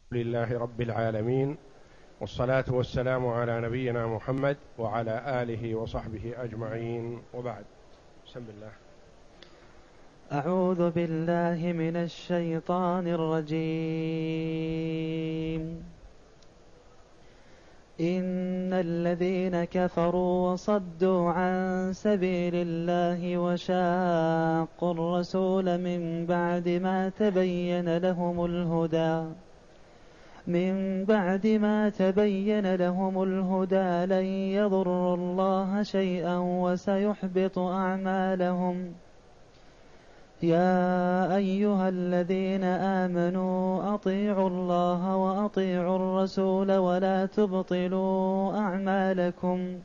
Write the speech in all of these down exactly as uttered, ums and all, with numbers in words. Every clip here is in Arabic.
لله رب العالمين، والصلاة والسلام على نبينا محمد وعلى آله وصحبه أجمعين، وبعد. بسم الله. أعوذ بالله من الشيطان الرجيم. إن الذين كفروا وصدوا عن سبيل الله وشاقوا الرسول من بعد ما تبين لهم الهدى من بعد ما تبين لهم الهدى لن يضروا الله شيئا وسيحبط أعمالهم. يا أيها الذين آمنوا أطيعوا الله وأطيعوا الرسول ولا تبطلوا أعمالكم.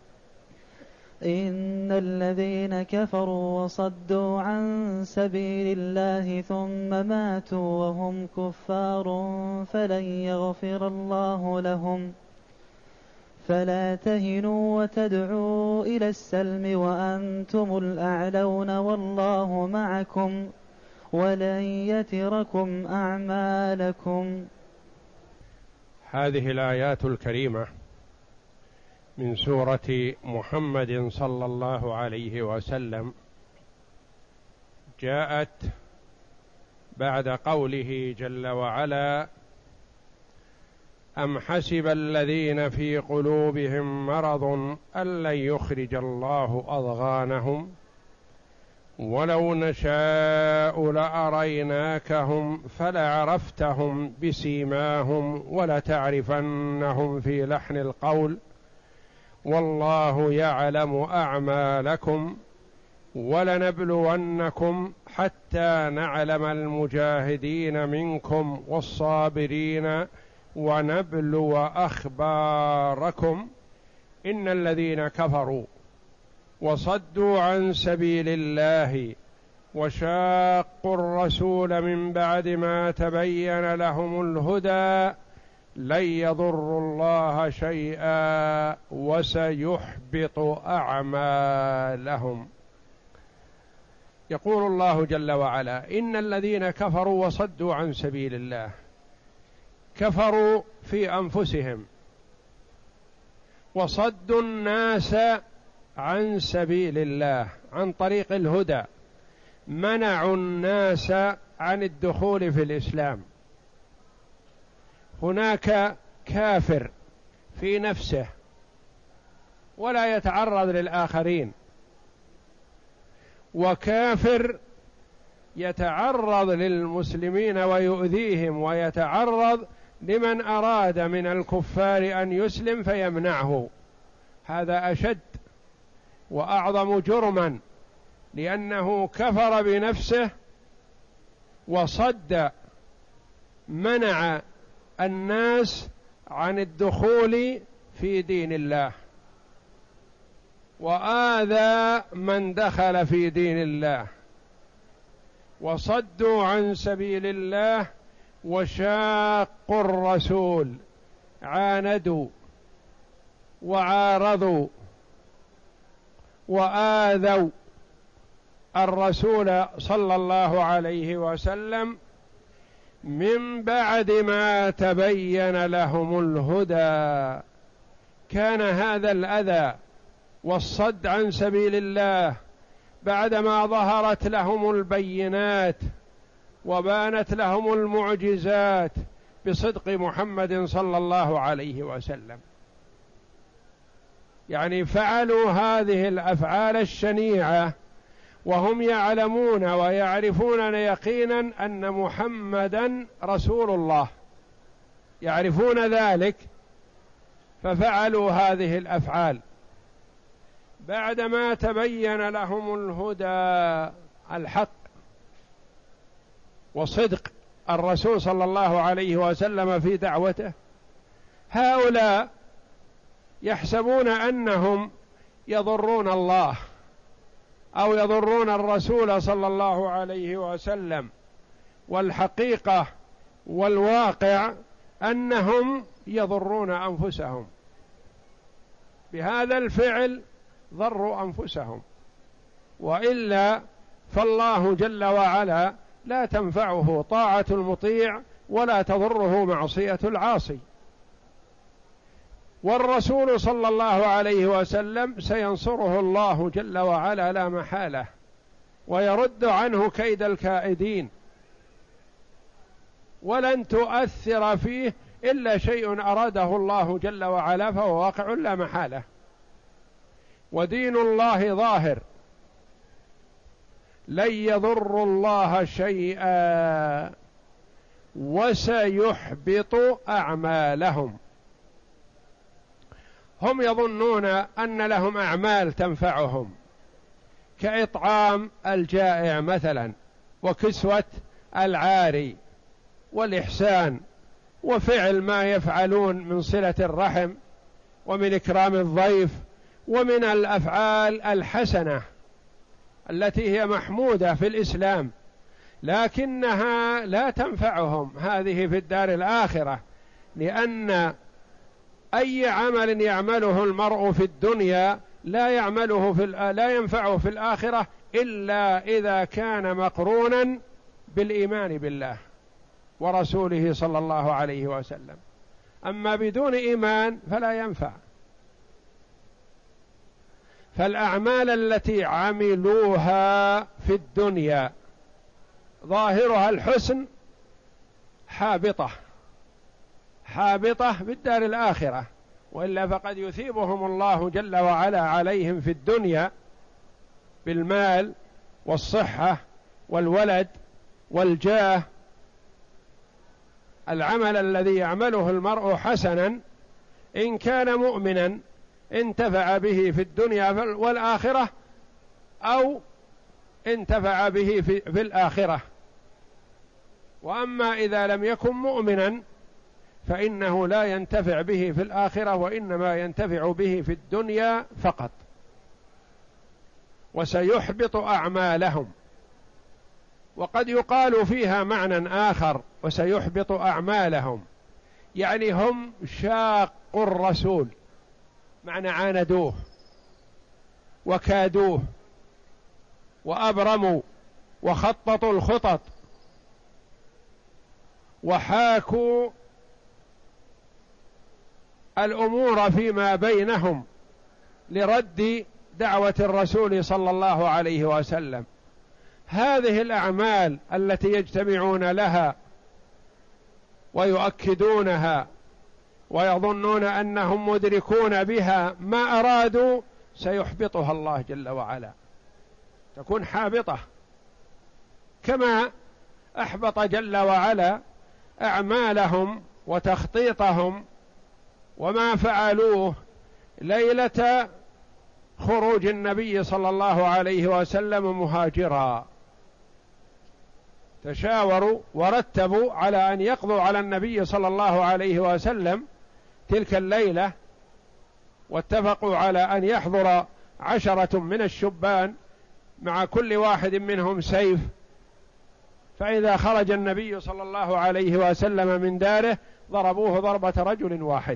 إن الذين كفروا وصدوا عن سبيل الله ثم ماتوا وهم كفار فلن يغفر الله لهم. فلا تهنوا وتدعوا إلى السلم وأنتم الأعلون والله معكم ولن يتركم أعمالكم. هذه الآيات الكريمة من سورة محمد صلى الله عليه وسلم جاءت بعد قوله جل وعلا: أم حسب الذين في قلوبهم مرض أن لن يخرج الله أضغانهم ولو نشاء لأريناكهم فلعرفتهم بسيماهم ولتعرفنهم في لحن القول والله يعلم أعمالكم ولنبلونكم حتى نعلم المجاهدين منكم والصابرين ونبلو أخباركم. إن الذين كفروا وصدوا عن سبيل الله وشاقوا الرسول من بعد ما تبين لهم الهدى لن يضروا الله شيئا وسيحبط أعمالهم. يقول الله جل وعلا: إن الذين كفروا وصدوا عن سبيل الله، كفروا في أنفسهم وصدوا الناس عن سبيل الله، عن طريق الهدى، منعوا الناس عن الدخول في الإسلام. هناك كافر في نفسه ولا يتعرض للآخرين، وكافر يتعرض للمسلمين ويؤذيهم، ويتعرض لمن أراد من الكفار أن يسلم فيمنعه. هذا أشد وأعظم جرما، لأنه كفر بنفسه وصد، منع الناس عن الدخول في دين الله، وآذى من دخل في دين الله. وصدوا عن سبيل الله وشاقوا الرسول، عاندوا وعارضوا وآذوا الرسول صلى الله عليه وسلم من بعد ما تبين لهم الهدى. كان هذا الأذى والصد عن سبيل الله بعدما ظهرت لهم البينات وبانت لهم المعجزات بصدق محمد صلى الله عليه وسلم. يعني فعلوا هذه الأفعال الشنيعة وهم يعلمون ويعرفون يقينا أن محمدا رسول الله، يعرفون ذلك، ففعلوا هذه الأفعال بعدما تبين لهم الهدى، الحق وصدق الرسول صلى الله عليه وسلم في دعوته. هؤلاء يحسبون أنهم يضرون الله أو يضرون الرسول صلى الله عليه وسلم، والحقيقة والواقع أنهم يضرون أنفسهم. بهذا الفعل ضروا أنفسهم، وإلا فالله جل وعلا لا تنفعه طاعة المطيع ولا تضره معصية العاصي. والرسول صلى الله عليه وسلم سينصره الله جل وعلا لا محالة، ويرد عنه كيد الكائدين، ولن تؤثر فيه إلا شيء أراده الله جل وعلا، فهو واقع لا محالة. ودين الله ظاهر، لن يضروا الله شيئا وسيحبط أعمالهم. هم يظنون أن لهم أعمال تنفعهم، كإطعام الجائع مثلا، وكسوة العاري، والإحسان، وفعل ما يفعلون من صلة الرحم، ومن إكرام الضيف، ومن الأفعال الحسنة التي هي محمودة في الإسلام، لكنها لا تنفعهم هذه في الدار الآخرة، لأن أي عمل يعمله المرء في الدنيا لا يعمله في لا ينفعه في الآخرة إلا إذا كان مقرونا بالإيمان بالله ورسوله صلى الله عليه وسلم، أما بدون إيمان فلا ينفع. فالأعمال التي عملوها في الدنيا ظاهرها الحسن حابطة حابطة بالدار الآخرة، وإلا فقد يثيبهم الله جل وعلا عليهم في الدنيا بالمال والصحة والولد والجاه. العمل الذي يعمله المرء حسنا إن كان مؤمنا انتفع به في الدنيا والآخرة، أو انتفع به في, في الآخرة. وأما إذا لم يكن مؤمنا فإنه لا ينتفع به في الآخرة، وإنما ينتفع به في الدنيا فقط. وسيحبط أعمالهم. وقد يقال فيها معنى آخر، وسيحبط أعمالهم، يعني هم شاقوا الرسول، معنى عاندوه وكادوه وأبرموا وخططوا الخطط وحاكوا الأمور فيما بينهم لرد دعوة الرسول صلى الله عليه وسلم. هذه الأعمال التي يجتمعون لها ويؤكدونها ويظنون أنهم مدركون بها ما أرادوا سيحبطها الله جل وعلا، تكون حابطة، كما أحبط جل وعلا أعمالهم وتخطيطهم وما فعلوه ليلة خروج النبي صلى الله عليه وسلم مهاجرا. تشاوروا ورتبوا على أن يقضوا على النبي صلى الله عليه وسلم تلك الليلة، واتفقوا على أن يحضر عشرة من الشبان مع كل واحد منهم سيف، فإذا خرج النبي صلى الله عليه وسلم من داره ضربوه ضربة رجل واحد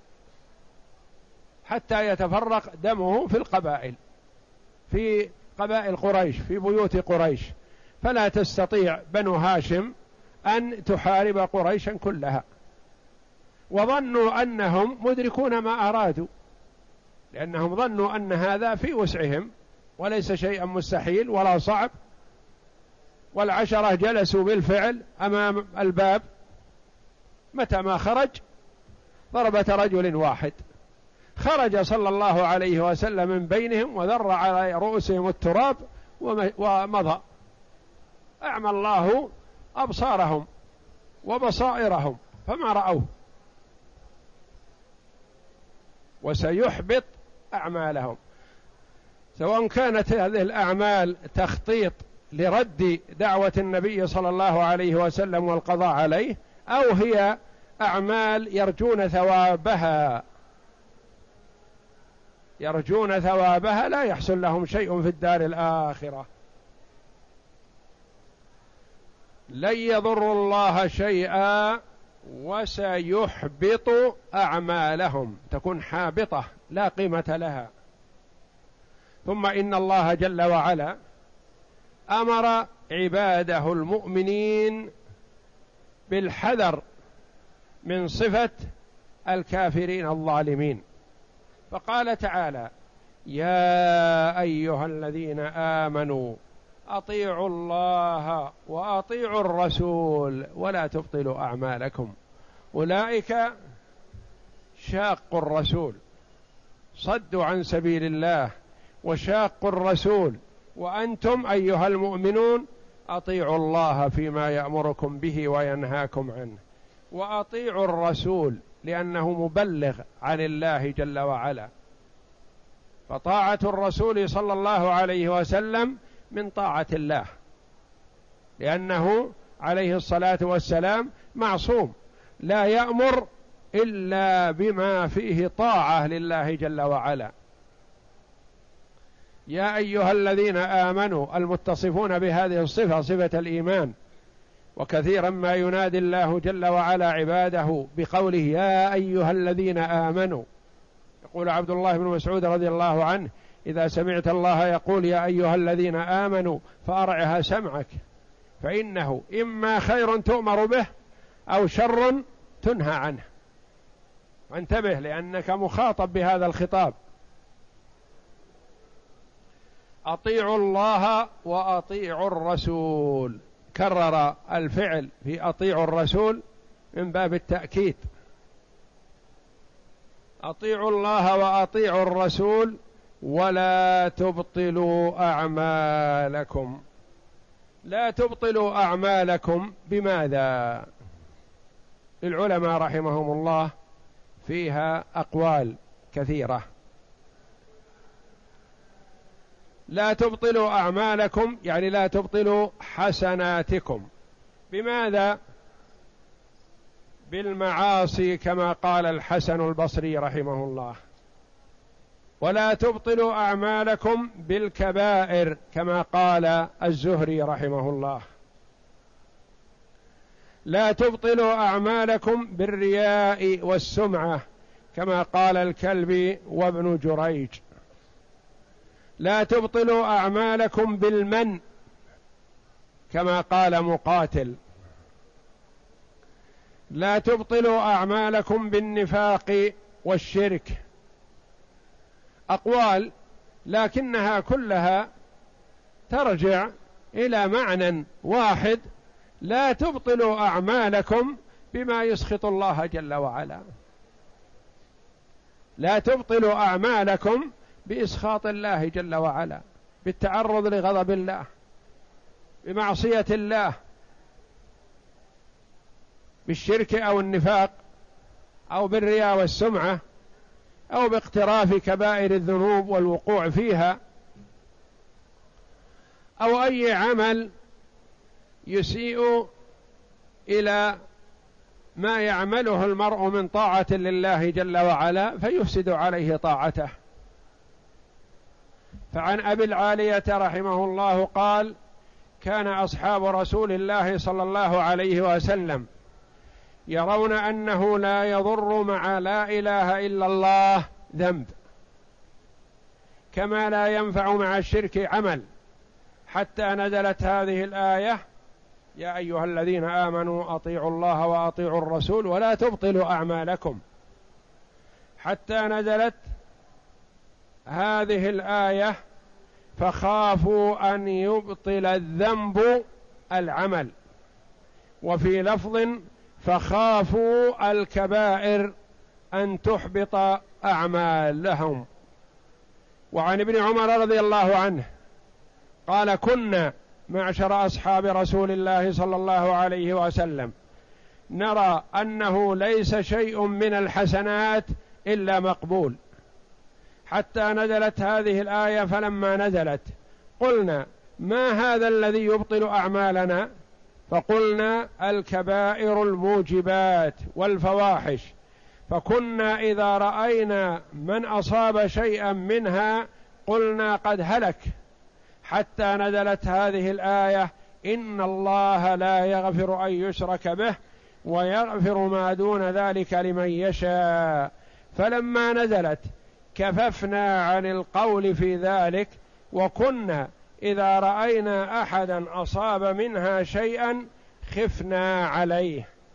حتى يتفرق دمه في القبائل، في قبائل قريش، في بيوت قريش، فلا تستطيع بنو هاشم أن تحارب قريشا كلها. وظنوا أنهم مدركون ما أرادوا، لأنهم ظنوا أن هذا في وسعهم وليس شيئا مستحيل ولا صعب. والعشرة جلسوا بالفعل أمام الباب، متى ما خرج ضربة رجل واحد، خرج صلى الله عليه وسلم من بينهم وذر على رؤوسهم التراب ومضى. أعمى الله أبصارهم وبصائرهم فما رأوه. وسيحبط أعمالهم، سواء كانت هذه الأعمال تخطيط لرد دعوة النبي صلى الله عليه وسلم والقضاء عليه، أو هي أعمال يرجون ثوابها يرجون ثوابها لا يحصل لهم شيء في الدار الآخرة. لن يضروا الله شيئا وسيحبط أعمالهم، تكون حابطة لا قيمة لها. ثم إن الله جل وعلا أمر عباده المؤمنين بالحذر من صفة الكافرين الظالمين. فقال تعالى: يا أيها الذين آمنوا أطيعوا الله وأطيعوا الرسول ولا تبطلوا أعمالكم. أولئك شاقوا الرسول، صدوا عن سبيل الله وشاقوا الرسول، وأنتم أيها المؤمنون أطيعوا الله فيما يأمركم به وينهاكم عنه، وأطيعوا الرسول لأنه مبلغ عن الله جل وعلا. فطاعة الرسول صلى الله عليه وسلم من طاعة الله، لأنه عليه الصلاة والسلام معصوم لا يأمر إلا بما فيه طاعة لله جل وعلا. يا أيها الذين آمنوا المتصفون بهذه الصفة، صفة الإيمان. وكثيرا ما ينادي الله جل وعلا عباده بقوله يا أيها الذين آمنوا. يقول عبد الله بن مسعود رضي الله عنه: إذا سمعت الله يقول يا أيها الذين آمنوا فأرعها سمعك، فإنه إما خير تؤمر به أو شر تنهى عنه. وانتبه لأنك مخاطب بهذا الخطاب. أطيعوا الله وأطيعوا الرسول، كرر الفعل في أطيعوا الرسول من باب التأكيد. أطيعوا الله وأطيعوا الرسول ولا تبطلوا أعمالكم. لا تبطلوا أعمالكم بماذا؟ العلماء رحمهم الله فيها أقوال كثيرة. لا تبطلوا أعمالكم يعني لا تبطلوا حسناتكم. بماذا؟ بالمعاصي كما قال الحسن البصري رحمه الله. ولا تبطلوا أعمالكم بالكبائر كما قال الزهري رحمه الله. لا تبطلوا أعمالكم بالرياء والسمعة كما قال الكلبي وابن جريج. لا تبطلوا أعمالكم بالمن كما قال مقاتل. لا تبطلوا أعمالكم بالنفاق والشرك. أقوال لكنها كلها ترجع إلى معنى واحد: لا تبطلوا أعمالكم بما يسخط الله جل وعلا. لا تبطلوا أعمالكم بإسخاط الله جل وعلا، بالتعرض لغضب الله، بمعصية الله، بالشرك أو النفاق أو بالرياء والسمعة أو باقتراف كبائر الذنوب والوقوع فيها، أو أي عمل يسيء إلى ما يعمله المرء من طاعة لله جل وعلا فيفسد عليه طاعته. فعن أبي العالية رحمه الله قال: كان أصحاب رسول الله صلى الله عليه وسلم يرون أنه لا يضر مع لا إله إلا الله ذنب، كما لا ينفع مع الشرك عمل، حتى نزلت هذه الآية: يا أيها الذين آمنوا أطيعوا الله وأطيعوا الرسول ولا تبطلوا أعمالكم، حتى نزلت هذه الآية: فخافوا أن يبطل الذنب العمل. وفي لفظ: فخافوا الكبائر أن تحبط أعمالهم. وعن ابن عمر رضي الله عنه قال: كنا معشر أصحاب رسول الله صلى الله عليه وسلم نرى أنه ليس شيء من الحسنات إلا مقبول، حتى نزلت هذه الآية. فلما نزلت قلنا: ما هذا الذي يبطل أعمالنا؟ فقلنا: الكبائر الموجبات والفواحش. فكنا إذا رأينا من أصاب شيئا منها قلنا: قد هلك، حتى نزلت هذه الآية: إن الله لا يغفر أن يشرك به ويغفر ما دون ذلك لمن يشاء. فلما نزلت كففنا عن القول في ذلك، وكنا إذا رأينا أحدا أصاب منها شيئا خفنا عليه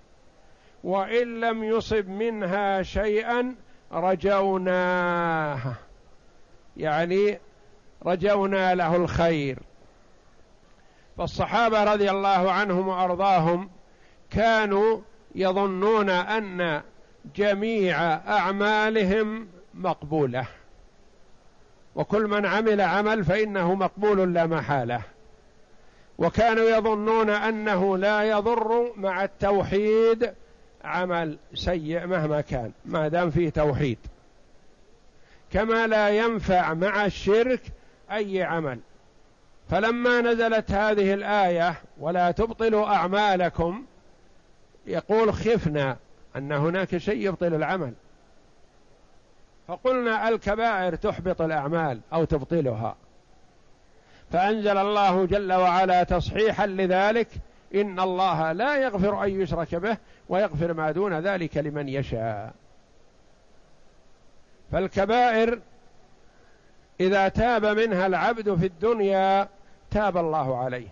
وإن لم يصب منها شيئا رجوناه، يعني رجونا له الخير. فالصحابة رضي الله عنهم وأرضاهم كانوا يظنون أن جميع أعمالهم مقبولة، وكل من عمل عمل فإنه مقبول لا محالة، وكانوا يظنون أنه لا يضر مع التوحيد عمل سيء مهما كان ما دام فيه توحيد، كما لا ينفع مع الشرك أي عمل. فلما نزلت هذه الآية ولا تبطلوا أعمالكم، يقول خفنا أن هناك شيء يبطل العمل، فقلنا الكبائر تحبط الأعمال أو تبطلها، فأنزل الله جل وعلا تصحيحا لذلك: إن الله لا يغفر أن يشرك به ويغفر ما دون ذلك لمن يشاء. فالكبائر إذا تاب منها العبد في الدنيا تاب الله عليه،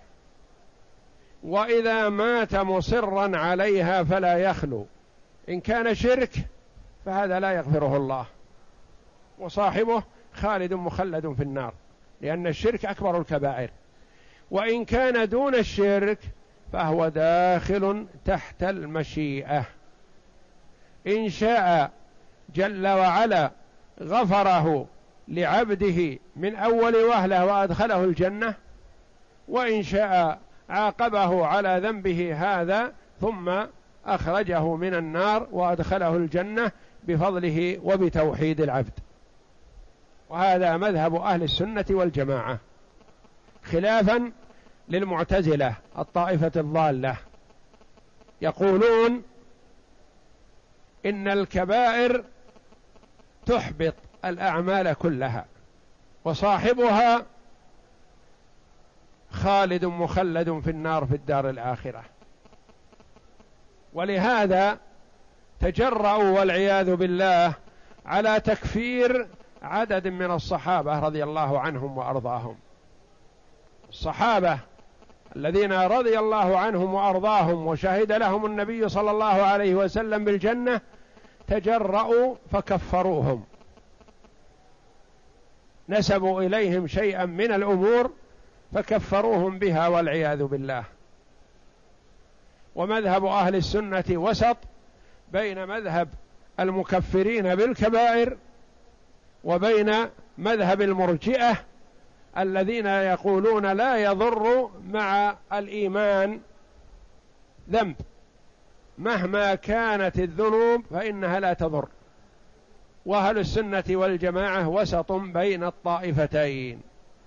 وإذا مات مصرا عليها فلا يخلو. إن كان شرك فهذا لا يغفره الله، وصاحبه خالد مخلد في النار، لأن الشرك أكبر الكبائر. وإن كان دون الشرك فهو داخل تحت المشيئة، إن شاء جل وعلا غفره لعبده من أول وهلة وأدخله الجنة، وإن شاء عاقبه على ذنبه هذا ثم أخرجه من النار وأدخله الجنة بفضله وبتوحيد العبد. وهذا مذهب أهل السنة والجماعة، خلافا للمعتزلة الطائفة الضالة، يقولون إن الكبائر تحبط الأعمال كلها، وصاحبها خالد مخلد في النار في الدار الآخرة. ولهذا تجرؤوا والعياذ بالله على تكفير عدد من الصحابة رضي الله عنهم وأرضاهم. الصحابة الذين رضي الله عنهم وأرضاهم وشهد لهم النبي صلى الله عليه وسلم بالجنة تجرؤوا فكفروهم، نسبوا إليهم شيئا من الأمور فكفروهم بها والعياذ بالله. ومذهب أهل السنة وسط بين مذهب المكفرين بالكبائر وبين مذهب المرجئة الذين يقولون لا يضر مع الإيمان ذنب، مهما كانت الذنوب فإنها لا تضر. وأهل السنة والجماعة وسط بين الطائفتين،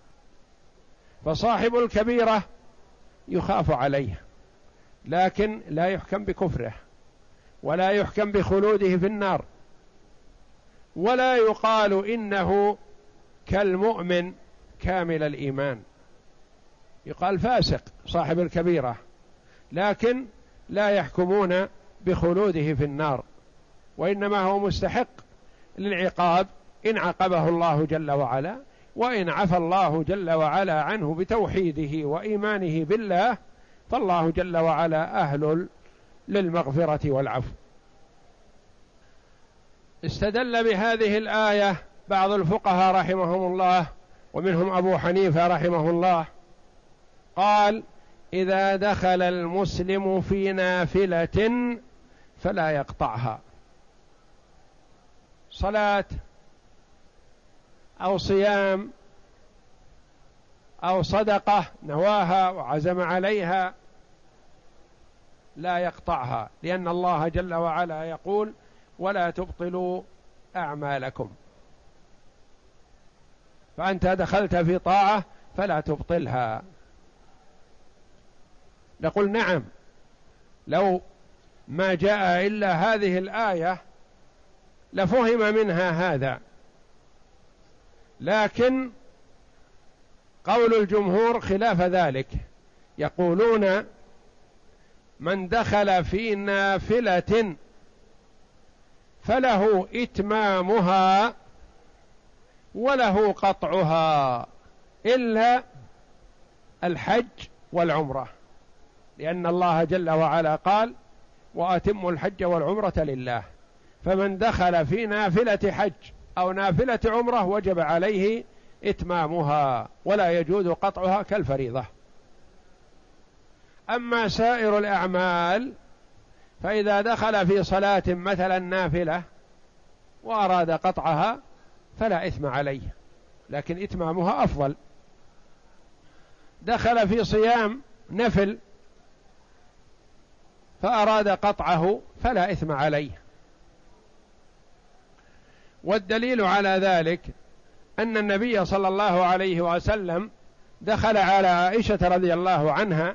فصاحب الكبيرة يخاف عليه لكن لا يحكم بكفره، ولا يحكم بخلوده في النار، ولا يقال إنه كالمؤمن كامل الإيمان، يقال فاسق صاحب الكبيرة، لكن لا يحكمون بخلوده في النار، وإنما هو مستحق للعقاب إن عاقبه الله جل وعلا، وإن عفى الله جل وعلا عنه بتوحيده وإيمانه بالله فالله جل وعلا أهل للمغفرة والعفو. استدل بهذه الآية بعض الفقهاء رحمهم الله، ومنهم أبو حنيفة رحمه الله، قال: إذا دخل المسلم في نافلة فلا يقطعها، صلاة أو صيام أو صدقة نواها وعزم عليها لا يقطعها، لأن الله جل وعلا يقول: ولا تبطلوا أعمالكم. فأنت دخلت في طاعة فلا تبطلها. نقول: نعم، لو ما جاء إلا هذه الآية لفهم منها هذا، لكن قول الجمهور خلاف ذلك، يقولون: من دخل في نافلة فله إتمامها وله قطعها إلا الحج والعمرة، لأن الله جل وعلا قال: وأتموا الحج والعمرة لله. فمن دخل في نافلة حج أو نافلة عمرة وجب عليه إتمامها ولا يجوز قطعها كالفريضة. أما سائر الأعمال فإذا دخل في صلاة مثلا نافلة وأراد قطعها فلا إثم عليه، لكن إتمامها أفضل. دخل في صيام نفل فأراد قطعه فلا إثم عليه. والدليل على ذلك أن النبي صلى الله عليه وسلم دخل على عائشة رضي الله عنها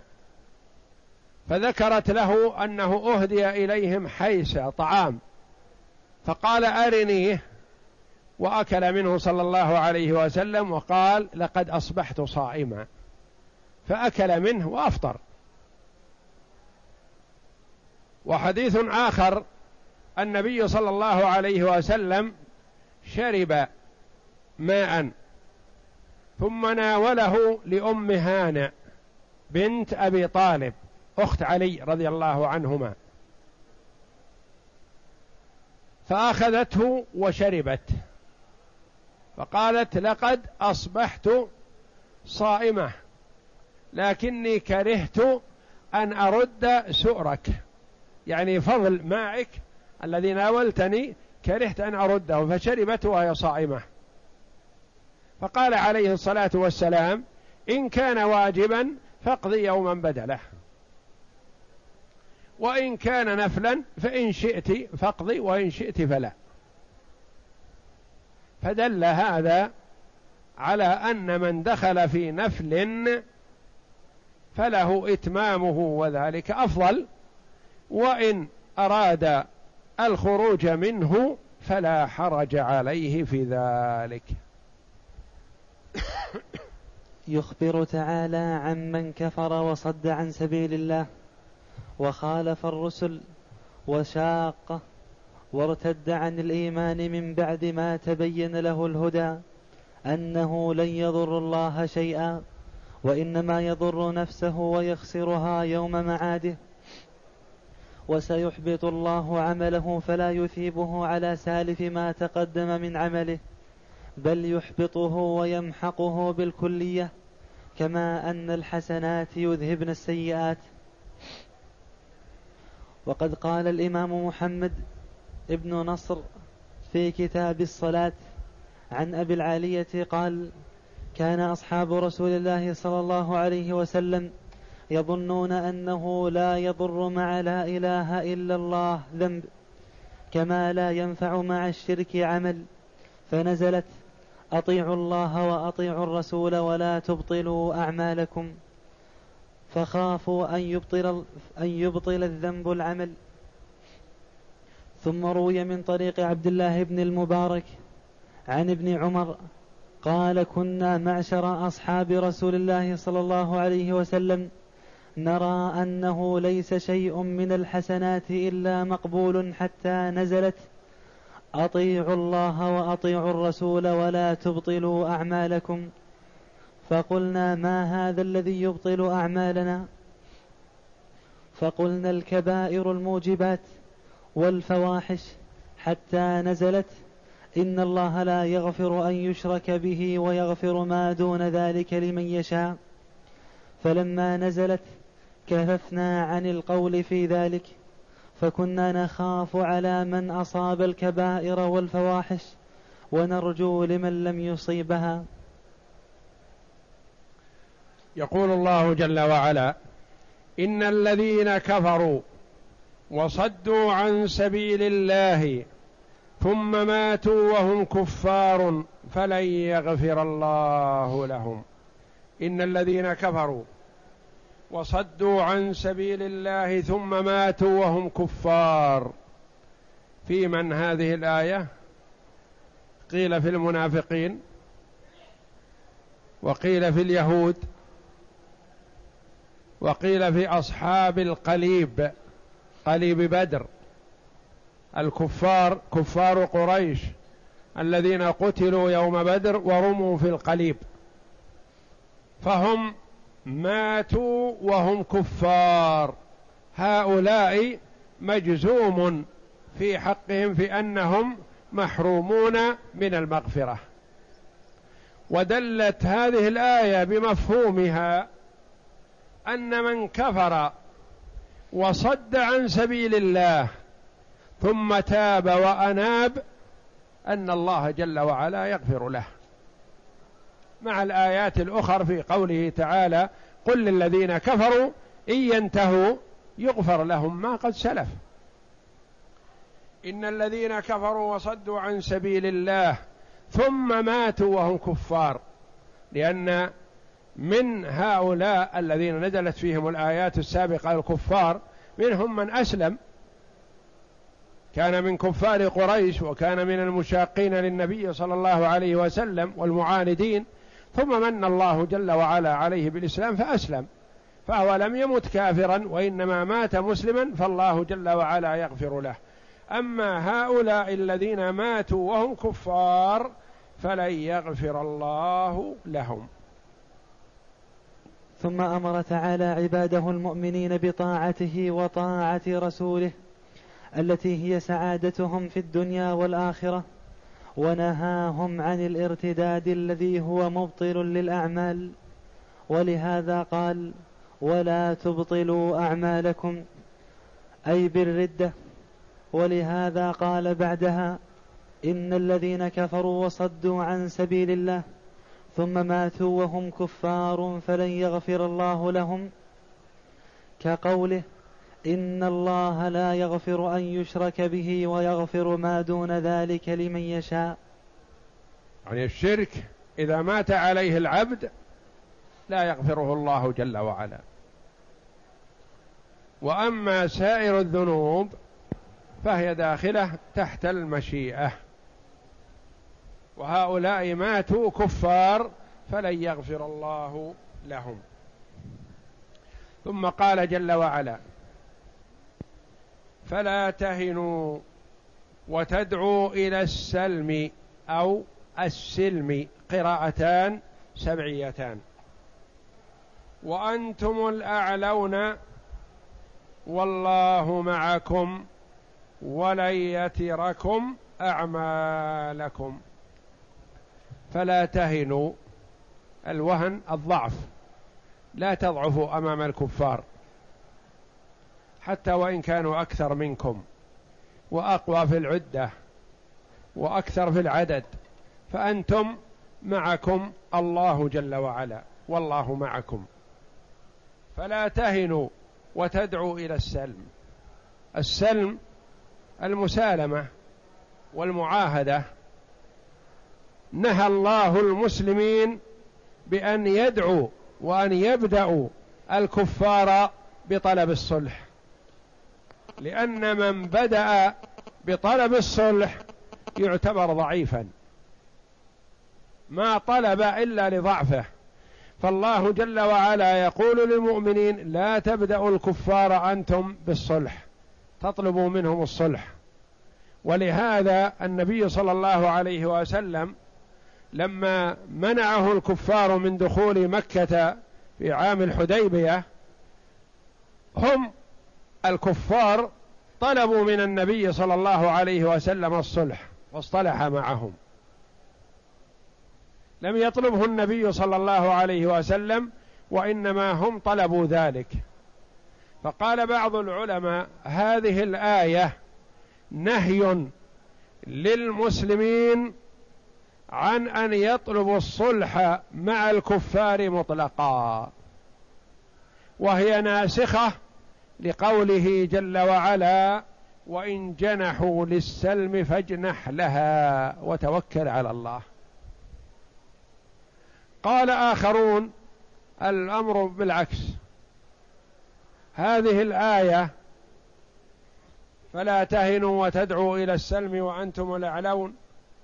فذكرت له أنه أهدي إليهم حيسة طعام، فقال أرنيه، وأكل منه صلى الله عليه وسلم وقال لقد أصبحت صائما، فأكل منه وأفطر. وحديث آخر النبي صلى الله عليه وسلم شرب ماء ثم ناوله لأم هانئ بنت أبي طالب أخت علي رضي الله عنهما، فأخذته وشربت، فقالت لقد أصبحت صائمة لكني كرهت أن أرد سؤرك، يعني فضل ماءك الذي ناولتني كرهت أن أرده، فشربت وهي صائمة. فقال عليه الصلاة والسلام إن كان واجبا فاقضي يوما بدله، وإن كان نفلا فإن شئت فاقضي وإن شئت فلا. فدل هذا على أن من دخل في نفل فله إتمامه وذلك أفضل، وإن أراد الخروج منه فلا حرج عليه في ذلك. يخبر تعالى عن من كفر وصد عن سبيل الله وخالف الرسل وشاق وارتد عن الإيمان من بعد ما تبين له الهدى أنه لن يضر الله شيئا وإنما يضر نفسه ويخسرها يوم معاده، وسيحبط الله عمله فلا يثيبه على سالف ما تقدم من عمله، بل يحبطه ويمحقه بالكلية، كما أن الحسنات يذهبن السيئات. وقد قال الإمام محمد ابن نصر في كتاب الصلاة عن أبي العالية قال: كان أصحاب رسول الله صلى الله عليه وسلم يظنون أنه لا يضر مع لا إله إلا الله ذنب، كما لا ينفع مع الشرك عمل، فنزلت: أطيعوا الله وأطيعوا الرسول ولا تبطلوا أعمالكم، فخافوا أن يبطل, أن يبطل الذنب العمل. ثم روي من طريق عبد الله بن المبارك عن ابن عمر قال: كنا معشر أصحاب رسول الله صلى الله عليه وسلم نرى أنه ليس شيء من الحسنات إلا مقبول، حتى نزلت: أطيعوا الله وأطيعوا الرسول ولا تبطلوا أعمالكم. فقلنا: ما هذا الذي يبطل أعمالنا؟ فقلنا: الكبائر الموجبات والفواحش، حتى نزلت: إن الله لا يغفر أن يشرك به ويغفر ما دون ذلك لمن يشاء. فلما نزلت كففنا عن القول في ذلك، فكنا نخاف على من أصاب الكبائر والفواحش ونرجو لمن لم يصيبها. يقول الله جل وعلا: إن الذين كفروا وصدوا عن سبيل الله ثم ماتوا وهم كفار فلن يغفر الله لهم. إن الذين كفروا وصدوا عن سبيل الله ثم ماتوا وهم كفار، في من هذه الآية؟ قيل في المنافقين، وقيل في اليهود، وقيل في أصحاب القليب، قليب بدر، الكفار كفار قريش الذين قتلوا يوم بدر ورموا في القليب، فهم ماتوا وهم كفار. هؤلاء مجزوم في حقهم في أنهم محرومون من المغفرة. ودلت هذه الآية بمفهومها أن من كفر وصد عن سبيل الله ثم تاب وأناب أن الله جل وعلا يغفر له، مع الآيات الأخرى في قوله تعالى: قل للذين كفروا إن ينتهوا يغفر لهم ما قد سلف. إن الذين كفروا وصدوا عن سبيل الله ثم ماتوا وهم كفار، لأن من هؤلاء الذين نزلت فيهم الآيات السابقة الكفار منهم من أسلم، كان من كفار قريش وكان من المشاقين للنبي صلى الله عليه وسلم والمعاندين، ثم من الله جل وعلا عليه بالإسلام فأسلم، فهو لم يمت كافرا وإنما مات مسلما، فالله جل وعلا يغفر له. أما هؤلاء الذين ماتوا وهم كفار فلن يغفر الله لهم. ثم أمر تعالى عباده المؤمنين بطاعته وطاعة رسوله التي هي سعادتهم في الدنيا والآخرة، ونهاهم عن الارتداد الذي هو مبطل للأعمال، ولهذا قال: ولا تبطلوا أعمالكم، أي بالردة. ولهذا قال بعدها: إن الذين كفروا وصدوا عن سبيل الله ثم ماتوا وهم كفار فلن يغفر الله لهم، كقوله: إن الله لا يغفر أن يشرك به ويغفر ما دون ذلك لمن يشاء. يعني الشرك إذا مات عليه العبد لا يغفره الله جل وعلا، وأما سائر الذنوب فهي داخلة تحت المشيئة، وهؤلاء ماتوا كفار فلن يغفر الله لهم. ثم قال جل وعلا: فلا تهنوا وتدعوا إلى السلم أو السلم، قراءتان سبعيتان، وأنتم الأعلون والله معكم ولن يتركم أعمالكم. فلا تهنوا، الوهن الضعف، لا تضعفوا أمام الكفار حتى وإن كانوا أكثر منكم وأقوى في العدة وأكثر في العدد، فأنتم معكم الله جل وعلا، والله معكم. فلا تهنوا وتدعوا إلى السلم. السلم المسالمة والمعاهدة. نهى الله المسلمين بأن يدعوا وأن يبدأوا الكفار بطلب الصلح، لأن من بدأ بطلب الصلح يعتبر ضعيفا، ما طلب إلا لضعفه. فالله جل وعلا يقول للمؤمنين: لا تبدأوا الكفار أنتم بالصلح، تطلبوا منهم الصلح. ولهذا النبي صلى الله عليه وسلم لما منعه الكفار من دخول مكة في عام الحديبية، هم الكفار طلبوا من النبي صلى الله عليه وسلم الصلح واصطلح معهم، لم يطلبه النبي صلى الله عليه وسلم، وإنما هم طلبوا ذلك. فقال بعض العلماء: هذه الآية نهي للمسلمين عن أن يطلبوا الصلح مع الكفار مطلقا، وهي ناسخة لقوله جل وعلا: وإن جنحوا للسلم فاجنح لها وتوكل على الله. قال آخرون: الأمر بالعكس، هذه الآية فلا تهنوا وتدعوا إلى السلم وأنتم الأعلون،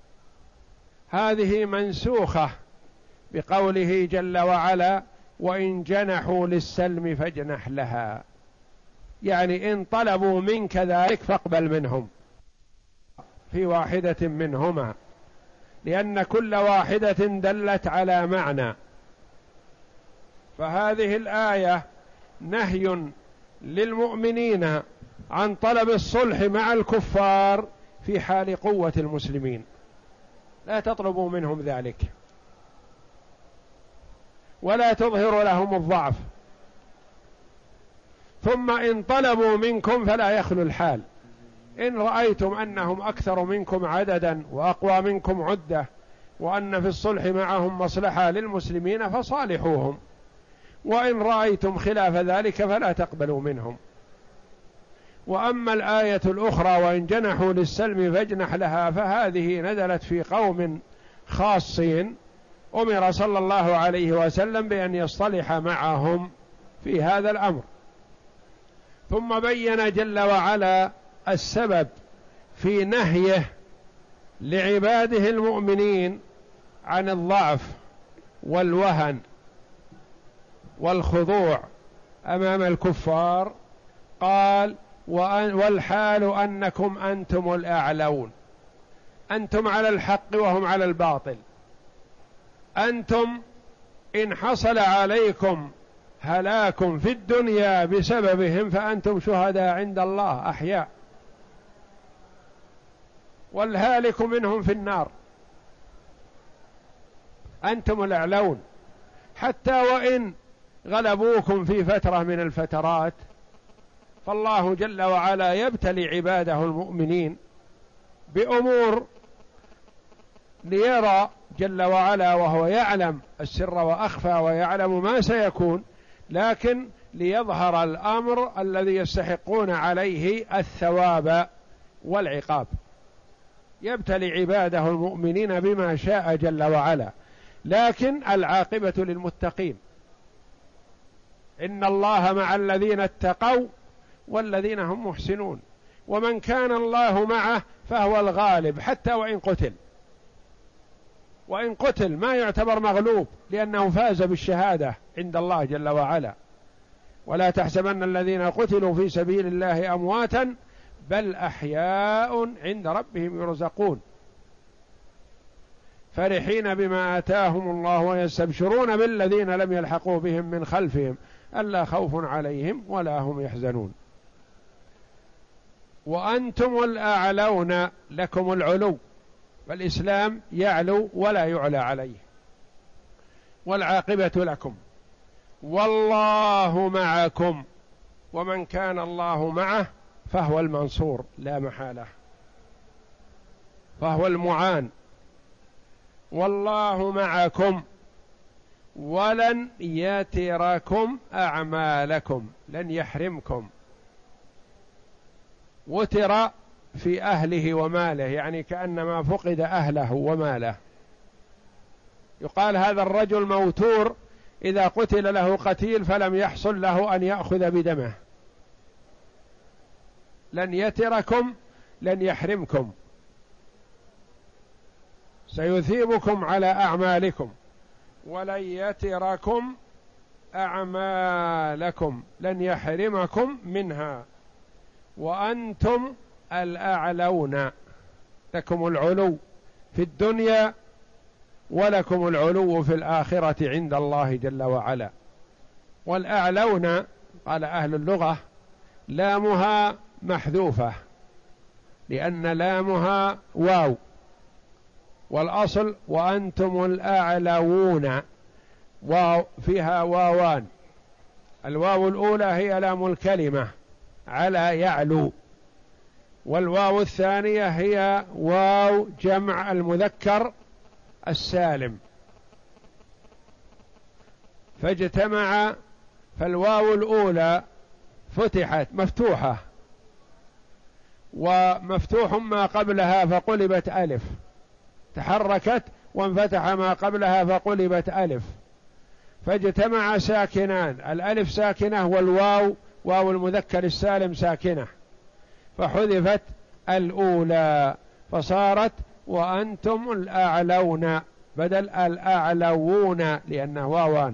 هذه منسوخة بقوله جل وعلا: وإن جنحوا للسلم فاجنح لها، يعني إن طلبوا منك ذلك فاقبل منهم في واحدة منهما، لأن كل واحدة دلت على معنى. فهذه الآية نهي للمؤمنين عن طلب الصلح مع الكفار في حال قوة المسلمين، لا تطلبوا منهم ذلك ولا تظهروا لهم الضعف. ثم إن طلبوا منكم فلا يخلو الحال، إن رأيتم أنهم أكثر منكم عددا وأقوى منكم عدة وأن في الصلح معهم مصلحة للمسلمين فصالحوهم، وإن رأيتم خلاف ذلك فلا تقبلوا منهم. وأما الآية الأخرى وإن جنحوا للسلم فاجنح لها، فهذه نزلت في قوم خاصين أمر صلى الله عليه وسلم بأن يصطلح معهم في هذا الأمر. ثم بين جل وعلا السبب في نهيه لعباده المؤمنين عن الضعف والوهن والخضوع أمام الكفار. قال: والحال أنكم أنتم الأعلون، أنتم على الحق وهم على الباطل، أنتم إن حصل عليكم هلاك في الدنيا بسببهم فأنتم شهداء عند الله أحياء، والهالك منهم في النار، أنتم الأعلون. حتى وإن غلبوكم في فترة من الفترات فالله جل وعلا يبتلي عباده المؤمنين بأمور ليرى جل وعلا، وهو يعلم السر وأخفى ويعلم ما سيكون، لكن ليظهر الأمر الذي يستحقون عليه الثواب والعقاب. يبتلي عباده المؤمنين بما شاء جل وعلا، لكن العاقبة للمتقين. إن الله مع الذين اتقوا والذين هم محسنون، ومن كان الله معه فهو الغالب حتى وإن قتل، وإن قتل ما يعتبر مغلوب لأنه فاز بالشهادة عند الله جل وعلا. ولا تحسبن الذين قتلوا في سبيل الله أمواتا بل أحياء عند ربهم يرزقون فرحين بما آتاهم الله ويستبشرون بالذين لم يلحقوا بهم من خلفهم ألا خوف عليهم ولا هم يحزنون. وأنتم الأعلون، لكم العلو، فالإسلام يعلو ولا يعلى عليه، والعاقبة لكم. والله معكم، ومن كان الله معه فهو المنصور لا محالة، فهو المعان. والله معكم ولن يتركم أعمالكم، لن يحرمكم. وتر في أهله وماله، يعني كأنما فقد أهله وماله. يقال هذا الرجل موتور إذا قتل له قتيل فلم يحصل له أن يأخذ بدمه. لن يتركم، لن يحرمكم، سيثيبكم على أعمالكم. ولن يتركم أعمالكم، لن يحرمكم منها. وأنتم الأعلون، لكم العلو في الدنيا ولكم العلو في الآخرة عند الله جل وعلا. والأعلون قال أهل اللغة لامها محذوفة لأن لامها واو، والأصل وأنتم الأعلون، واو فيها واوان، الواو الأولى هي لام الكلمة على يعلو، والواو الثانية هي واو جمع المذكر السالم، فاجتمع، فالواو الأولى فتحت مفتوحة ومفتوح ما قبلها فقلبت ألف، تحركت وانفتح ما قبلها فقلبت ألف، فاجتمع ساكنان، الألف ساكنة والواو واو المذكر السالم ساكنة، فحذفت الأولى فصارت وأنتم الأعلون بدل الأعلوون لأنه واوان.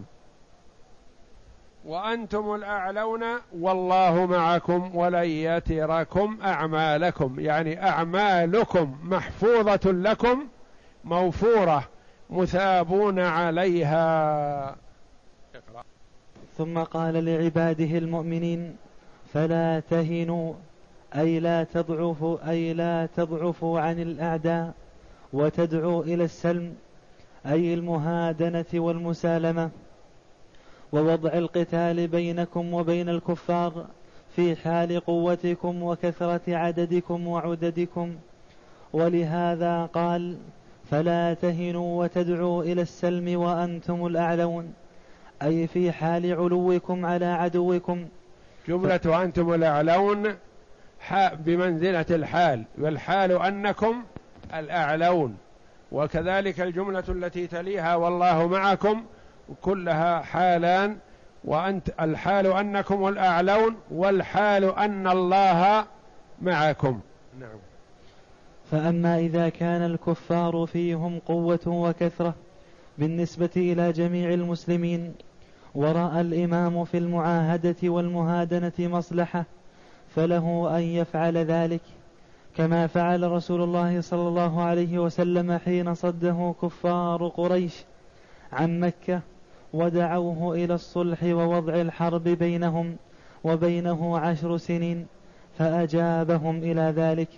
وأنتم الأعلون والله معكم ولن يتركم أعمالكم، يعني أعمالكم محفوظة لكم موفورة مثابون عليها. ثم قال لعباده المؤمنين: فلا تهنوا أي لا تضعفوا أي لا تضعفوا عن الأعداء وتدعوا إلى السلم، أي المهادنة والمسالمة، ووضع القتال بينكم وبين الكفار في حال قوتكم وكثرة عددكم وعددكم. ولهذا قال: فلا تهنوا وتدعوا إلى السلم وأنتم الأعلون، أي في حال علوكم على عدوكم. جملة ف... وأنتم الأعلون بمنزلة الحال، والحال أنكم الأعلون، وكذلك الجملة التي تليها والله معكم كلها حالان، وأنت الحال أنكم الأعلون والحال أن الله معكم. نعم. فأما إذا كان الكفار فيهم قوة وكثرة بالنسبة إلى جميع المسلمين، ورأى الإمام في المعاهدة والمهادنة مصلحة، فله أن يفعل ذلك، كما فعل رسول الله صلى الله عليه وسلم حين صده كفار قريش عن مكة ودعوه إلى الصلح ووضع الحرب بينهم وبينه عشر سنين، فأجابهم إلى ذلك.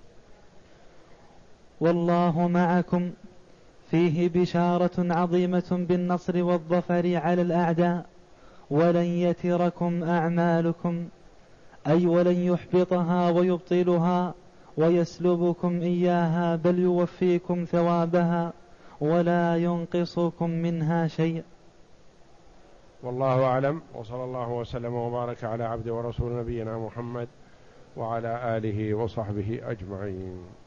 والله معكم فيه بشارة عظيمة بالنصر والظفر على الأعداء، ولن يتركم أعمالكم، أي ولن يحبطها ويبطلها ويسلبكم إياها، بل يوفيكم ثوابها ولا ينقصكم منها شيء. والله أعلم، وصلى الله وسلم وبارك على عبد ورسول نبينا محمد وعلى آله وصحبه أجمعين.